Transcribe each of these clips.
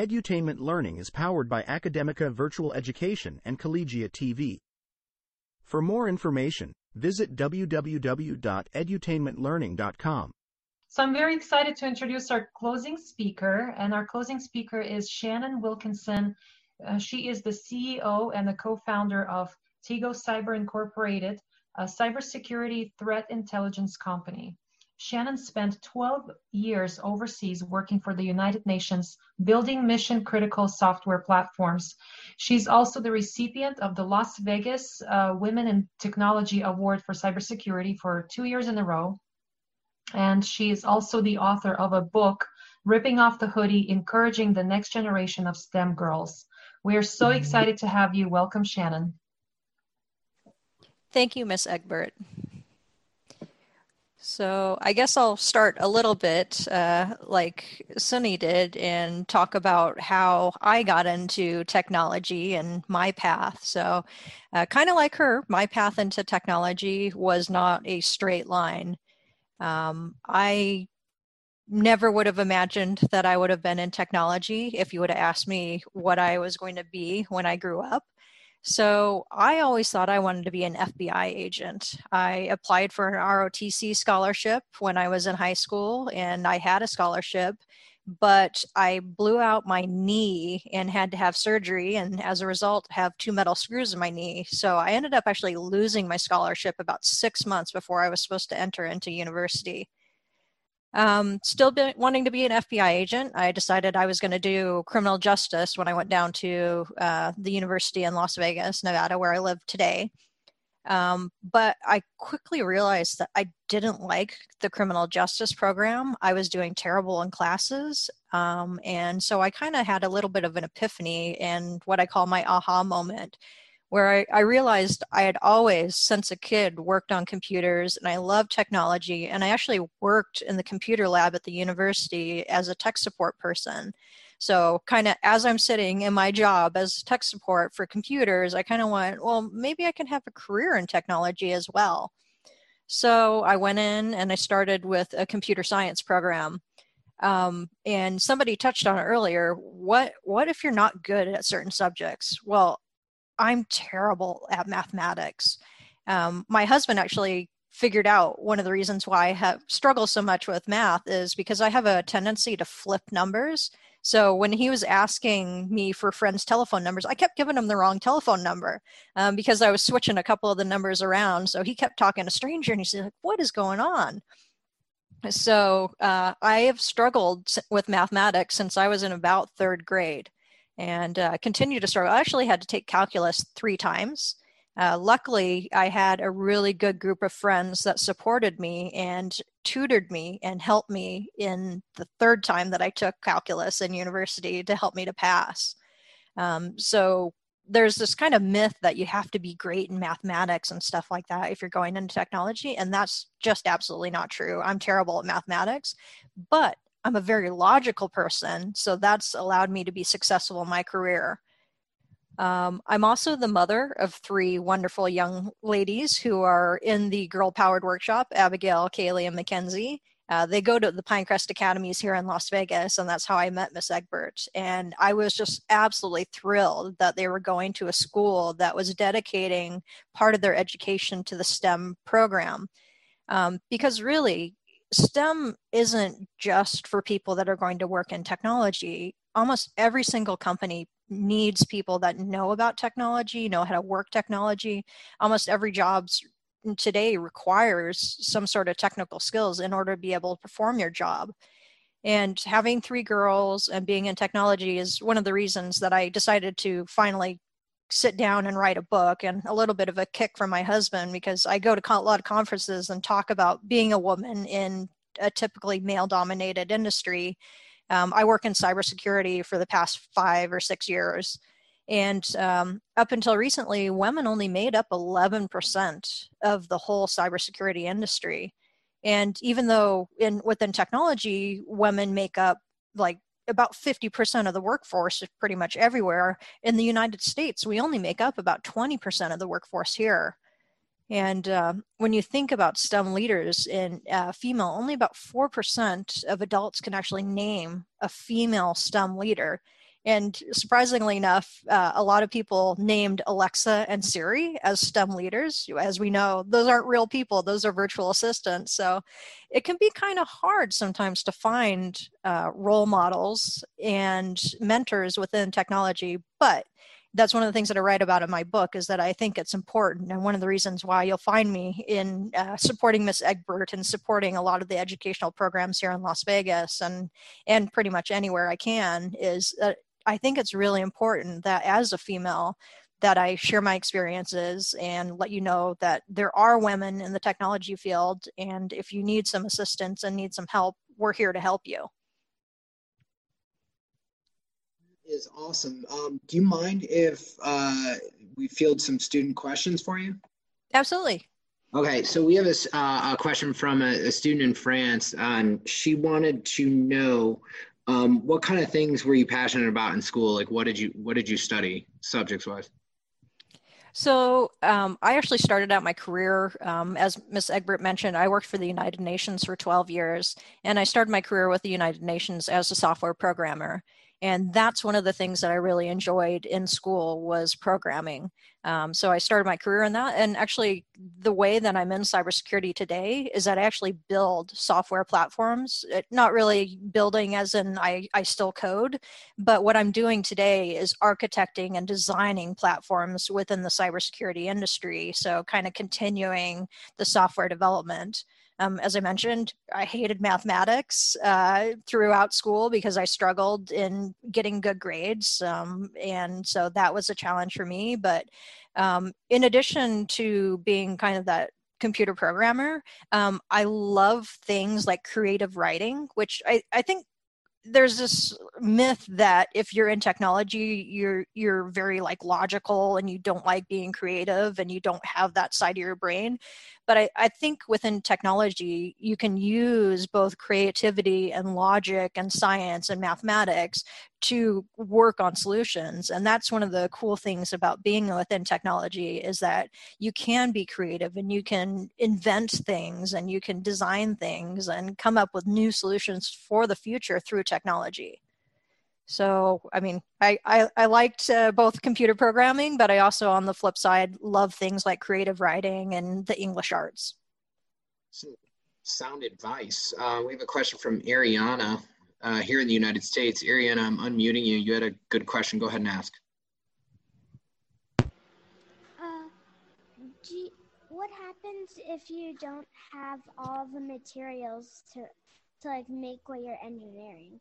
Edutainment Learning is powered by Academica Virtual Education and Collegiate TV. For more information, visit www.edutainmentlearning.com. So I'm very excited to introduce our closing speaker, and our closing speaker is Shannon Wilkinson. She is the CEO and the co-founder of Tego Cyber Incorporated, a cybersecurity threat intelligence company. Shannon spent 12 years overseas working for the United Nations, building mission-critical software platforms. She's also the recipient of the Las Vegas Women in Technology Award for Cybersecurity for 2 years in a row. And she is also the author of a book, Ripping Off the Hoodie, Encouraging the Next Generation of STEM Girls. We are so excited to have you. Welcome, Shannon. Thank you, Ms. Egbert. So I guess I'll start a little bit like Sunny did and talk about how I got into technology and my path. So kind of like her, my path into technology was not a straight line. I never would have imagined that I would have been in technology if you would have asked me what I was going to be when I grew up. So I always thought I wanted to be an FBI agent. I applied for an ROTC scholarship when I was in high school, and I had a scholarship, but I blew out my knee and had to have surgery, and as a result have 2 metal screws in my knee. So I ended up actually losing my scholarship about 6 months before I was supposed to enter into university. Still wanting to be an FBI agent, I decided I was going to do criminal justice when I went down to the university in Las Vegas, Nevada, where I live today. But I quickly realized that I didn't like the criminal justice program. I was doing terrible in classes. And so I kind of had a little bit of an epiphany and what I call my aha moment, where I realized I had always, since a kid, worked on computers, and I love technology, and I actually worked in the computer lab at the university as a tech support person. So kind of as I'm sitting in my job as tech support for computers, I kind of went, well, maybe I can have a career in technology as well. So I went in and I started with a computer science program. And somebody touched on it earlier. What if you're not good at certain subjects? Well, I'm terrible at mathematics. My husband actually figured out one of the reasons why I have struggled so much with math is because I have a tendency to flip numbers. So when he was asking me for friends' telephone numbers, I kept giving him the wrong telephone number because I was switching a couple of the numbers around. So he kept talking to a stranger and he's like, what is going on? So I have struggled with mathematics since I was in about 3rd grade. And continue to struggle. I actually had to take calculus 3 times. Luckily, I had a really good group of friends that supported me and tutored me and helped me in the 3rd time that I took calculus in university to help me to pass. So there's this kind of myth that you have to be great in mathematics and stuff like that if you're going into technology, and that's just absolutely not true. I'm terrible at mathematics, but I'm a very logical person, so that's allowed me to be successful in my career. I'm also the mother of 3 wonderful young ladies who are in the Girl Powered Workshop, Abigail, Kaylee, and Mackenzie. They go to the Pinecrest Academies here in Las Vegas, and that's how I met Miss Egbert. And I was just absolutely thrilled that they were going to a school that was dedicating part of their education to the STEM program. Because really, STEM isn't just for people that are going to work in technology. Almost every single company needs people that know about technology, know how to work technology. Almost every job today requires some sort of technical skills in order to be able to perform your job. And having 3 girls and being in technology is one of the reasons that I decided to finally sit down and write a book, and a little bit of a kick from my husband because I go to a lot of conferences and talk about being a woman in a typically male-dominated industry. I work in cybersecurity for the past 5 or 6 years. And up until recently, women only made up 11% of the whole cybersecurity industry. And even though within technology, women make up like about 50% of the workforce pretty much everywhere, in the United States, we only make up about 20% of the workforce here. And when you think about STEM leaders in female, only about 4% of adults can actually name a female STEM leader. And surprisingly enough, a lot of people named Alexa and Siri as STEM leaders. As we know, those aren't real people, those are virtual assistants. So it can be kind of hard sometimes to find role models and mentors within technology. But that's one of the things that I write about in my book, is that I think it's important. And one of the reasons why you'll find me in supporting Miss Egbert and supporting a lot of the educational programs here in Las Vegas and pretty much anywhere I can, is that I think it's really important that as a female, that I share my experiences and let you know that there are women in the technology field. And if you need some assistance and need some help, we're here to help you. Is awesome. Do you mind if we field some student questions for you? Absolutely. Okay, so we have a question from a student in France, and she wanted to know what kind of things were you passionate about in school? Like, what did you study subjects-wise? So I actually started out my career, as Ms. Egbert mentioned, I worked for the United Nations for 12 years, and I started my career with the United Nations as a software programmer. And that's one of the things that I really enjoyed in school was programming. So I started my career in that. And actually, the way that I'm in cybersecurity today is that I actually build software platforms, not really building as in I still code, but what I'm doing today is architecting and designing platforms within the cybersecurity industry. So kind of continuing the software development. As I mentioned, I hated mathematics throughout school because I struggled in getting good grades. And so that was a challenge for me. But in addition to being kind of that computer programmer, I love things like creative writing, which I think there's this myth that if you're in technology, you're very like logical and you don't like being creative and you don't have that side of your brain. But I think within technology, you can use both creativity and logic and science and mathematics to work on solutions. And that's one of the cool things about being within technology, is that you can be creative and you can invent things and you can design things and come up with new solutions for the future through technology. So, I mean, I liked both computer programming, but I also, on the flip side, love things like creative writing and the English arts. So, sound advice. We have a question from Ariana here in the United States. Ariana, I'm unmuting you. You had a good question. Go ahead and ask. What happens if you don't have all the materials to like make what you're engineering?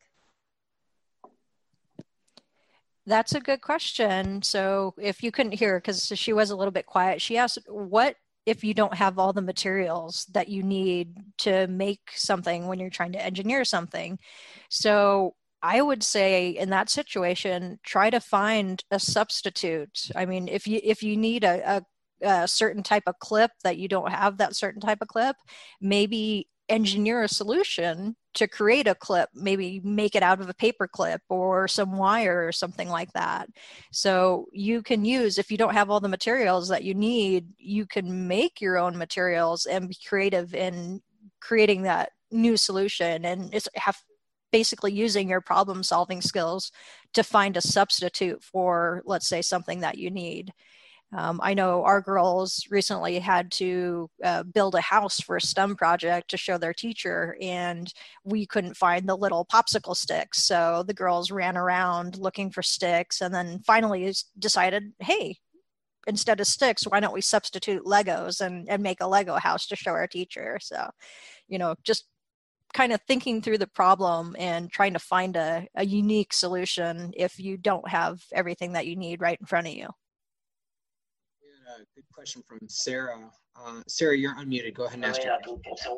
That's a good question. So if you couldn't hear, because she was a little bit quiet, she asked, what if you don't have all the materials that you need to make something when you're trying to engineer something? So I would say in that situation, try to find a substitute. I mean, if you need a certain type of clip that you don't have that certain type of clip, maybe engineer a solution to create a clip, maybe make it out of a paper clip or some wire or something like that. So you can use, if you don't have all the materials that you need, you can make your own materials and be creative in creating that new solution, and basically using your problem solving skills to find a substitute for, let's say, something that you need. I know our girls recently had to build a house for a STEM project to show their teacher, and we couldn't find the little popsicle sticks. So the girls ran around looking for sticks, and then finally decided, hey, instead of sticks, why don't we substitute Legos and make a Lego house to show our teacher? So, just kind of thinking through the problem and trying to find a unique solution if you don't have everything that you need right in front of you. A good question from Sarah. Sarah, you're unmuted. Go ahead and ask your question.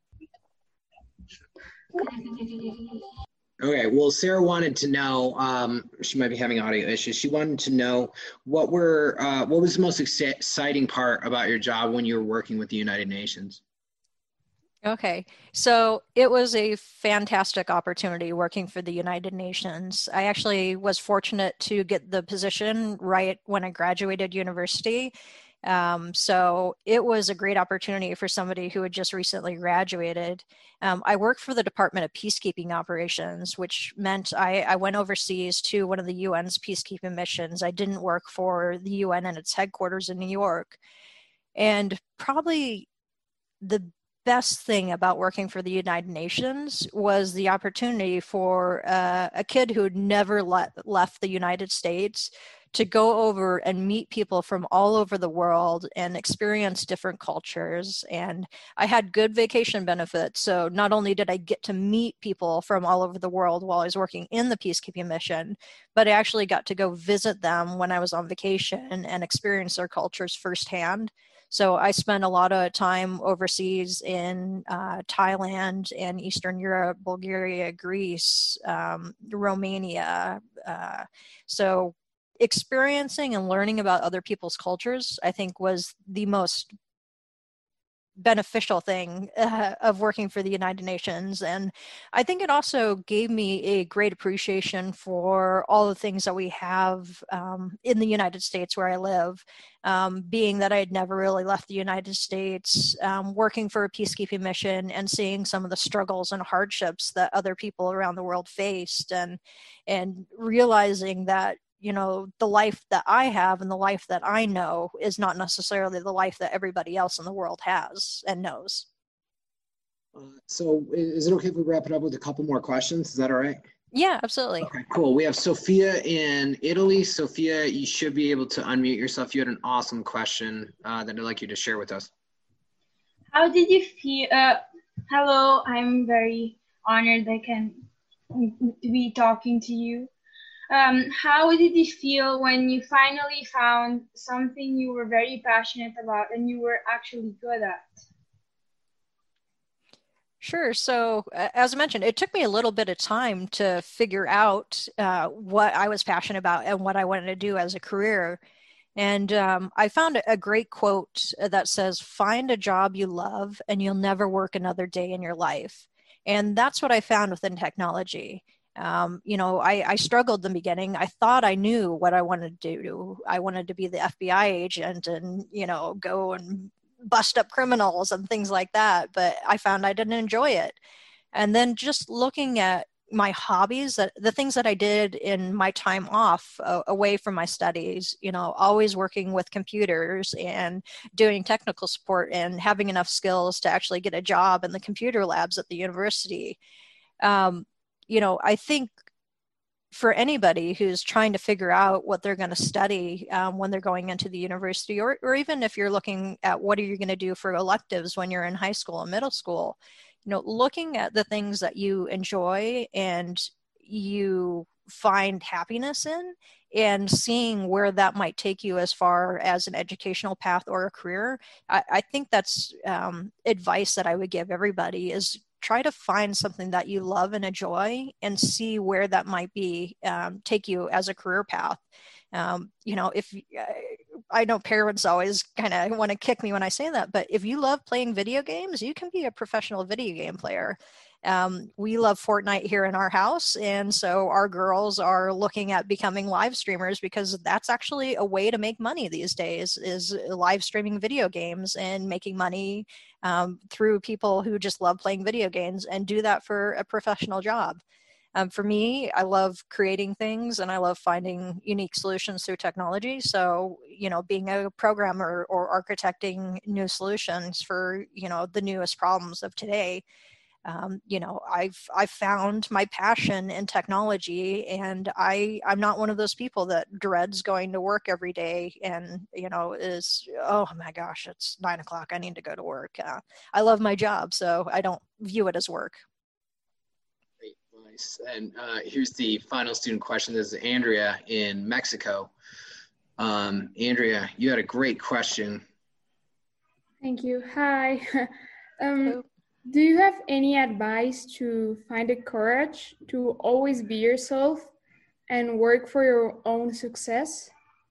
Okay, well, Sarah wanted to know, she might be having audio issues. She wanted to know what was the most exciting part about your job when you were working with the United Nations? Okay, so it was a fantastic opportunity working for the United Nations. I actually was fortunate to get the position right when I graduated university. So it was a great opportunity for somebody who had just recently graduated. I worked for the Department of Peacekeeping Operations, which meant I went overseas to one of the UN's peacekeeping missions. I didn't work for the UN and its headquarters in New York. And probably the best thing about working for the United Nations was the opportunity for a kid who had never left the United States to go over and meet people from all over the world and experience different cultures. And I had good vacation benefits. So not only did I get to meet people from all over the world while I was working in the peacekeeping mission, but I actually got to go visit them when I was on vacation and experience their cultures firsthand. So I spent a lot of time overseas in Thailand and Eastern Europe, Bulgaria, Greece, Romania. So experiencing and learning about other people's cultures, I think, was the most beneficial thing of working for the United Nations. And I think it also gave me a great appreciation for all the things that we have in the United States where I live, being that I had never really left the United States, working for a peacekeeping mission and seeing some of the struggles and hardships that other people around the world faced, and realizing that, you know, the life that I have and the life that I know is not necessarily the life that everybody else in the world has and knows. So is it okay if we wrap it up with a couple more questions? Is that all right? Yeah, absolutely. Okay, cool. We have Sophia in Italy. Sophia, you should be able to unmute yourself. You had an awesome question that I'd like you to share with us. How did you feel? Hello, I'm very honored I can be talking to you. How did you feel when you finally found something you were very passionate about and you were actually good at? Sure. So as I mentioned, it took me a little bit of time to figure out what I was passionate about and what I wanted to do as a career. And I found a great quote that says, "Find a job you love and you'll never work another day in your life." And that's what I found within technology. You know, I struggled in the beginning. I thought I knew what I wanted to do. I wanted to be the FBI agent and, you know, go and bust up criminals and things like that. But I found I didn't enjoy it. And then just looking at my hobbies, the things that I did in my time off away from my studies, you know, always working with computers and doing technical support and having enough skills to actually get a job in the computer labs at the university. You know, I think for anybody who's trying to figure out what they're going to study when they're going into the university, or even if you're looking at what are you going to do for electives when you're in high school and middle school, you know, looking at the things that you enjoy and you find happiness in and seeing where that might take you as far as an educational path or a career. I think that's advice that I would give everybody is try to find something that you love and enjoy and see where that might be, take you as a career path. You know, if I know parents always kind of want to kick me when I say that, but if you love playing video games, you can be a professional video game player. We love Fortnite here in our house. And so our girls are looking at becoming live streamers because that's actually a way to make money these days, is live streaming video games and making money through people who just love playing video games and do that for a professional job. For me, I love creating things and I love finding unique solutions through technology. So, you know, being a programmer or architecting new solutions for, you know, the newest problems of today. You know, I've found my passion in technology, and I'm not one of those people that dreads going to work every day and, you know, is, oh my gosh, it's 9 o'clock, I need to go to work. I love my job, so I don't view it as work. Great, nice. And here's the final student question. This is Andrea in Mexico. Andrea, you had a great question. Thank you. Hi. Do you have any advice to find the courage to always be yourself and work for your own success?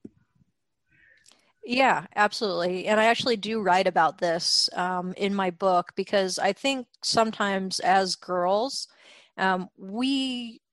Yeah, absolutely. And I actually do write about this in my book, because I think sometimes as girls, we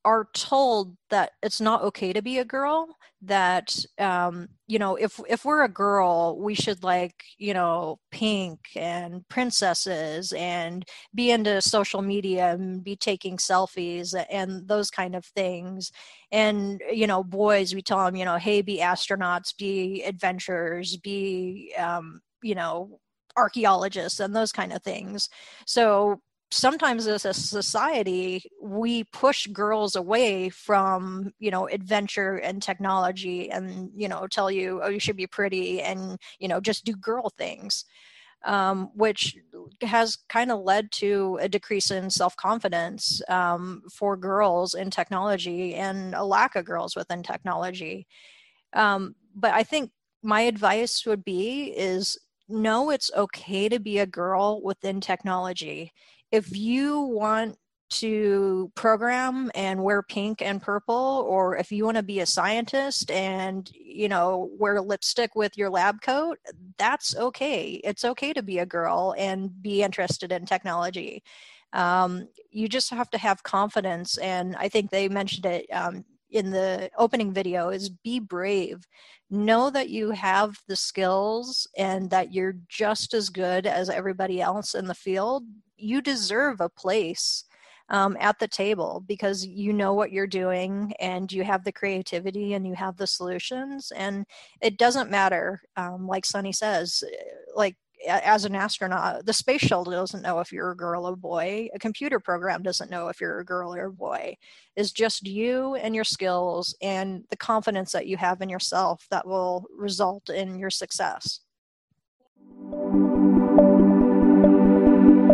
are told that it's not okay to be a girl, that you know, if we're a girl, we should, like, you know, pink and princesses and be into social media and be taking selfies and those kind of things. And, you know, boys, we tell them, you know, hey, be astronauts, be adventurers, be you know, archaeologists and those kind of things. So sometimes as a society, we push girls away from, you know, adventure and technology, and, you know, tell you, oh, you should be pretty and, you know, just do girl things, which has kind of led to a decrease in self-confidence for girls in technology and a lack of girls within technology. But I think my advice would be is, no, it's okay to be a girl within technology. If you want to program and wear pink and purple, or if you want to be a scientist and, you know, wear lipstick with your lab coat, that's okay. It's okay to be a girl and be interested in technology. You just have to have confidence. And I think they mentioned it in the opening video, is be brave. Know that you have the skills and that you're just as good as everybody else in the field. You deserve a place at the table because you know what you're doing and you have the creativity and you have the solutions. And it doesn't matter, like Sunny says, like, as an astronaut, the space shuttle doesn't know if you're a girl or a boy. A computer program doesn't know if you're a girl or a boy. It's just you and your skills and the confidence that you have in yourself that will result in your success.